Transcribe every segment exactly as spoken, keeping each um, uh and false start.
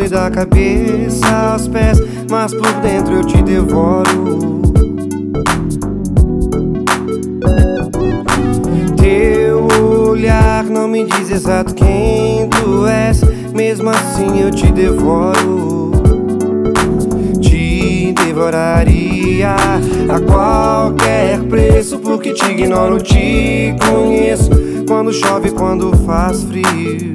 fome da cabeça aos pés, mas por dentro eu te devoro. Teu olhar não me diz exato quem tu és, mesmo assim eu te devoro. Te devoraria a qualquer preço, porque te ignoro, te conheço. Quando chove, quando faz frio.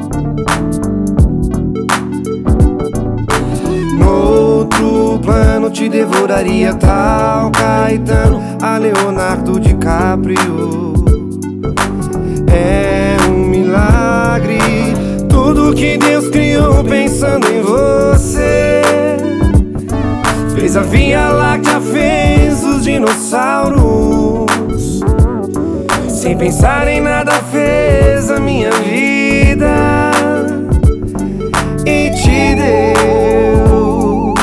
Noutro plano te devoraria tal Caetano a Leonardo DiCaprio. É um milagre tudo que Deus criou pensando em você. Fez a Via Láctea, fez os dinossauros. Sem pensar em nada fez a minha vida e te deu.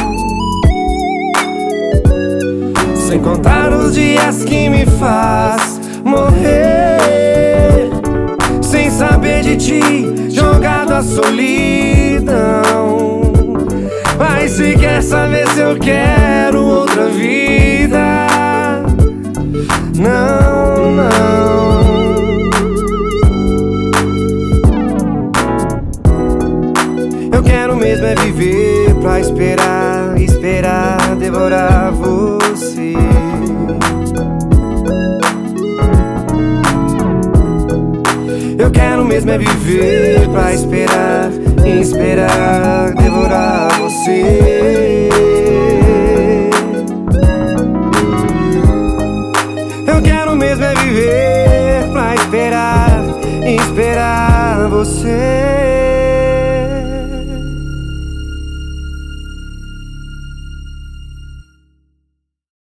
Sem contar os dias que me faz morrer, sem saber de ti, jogado à solidão. Mas se quer saber se eu quero outra vida, não, não. Eu quero mesmo é viver pra esperar, esperar, devorar você. Eu quero mesmo é viver pra esperar, esperar, devorar você. Eu quero mesmo é viver pra esperar, esperar você.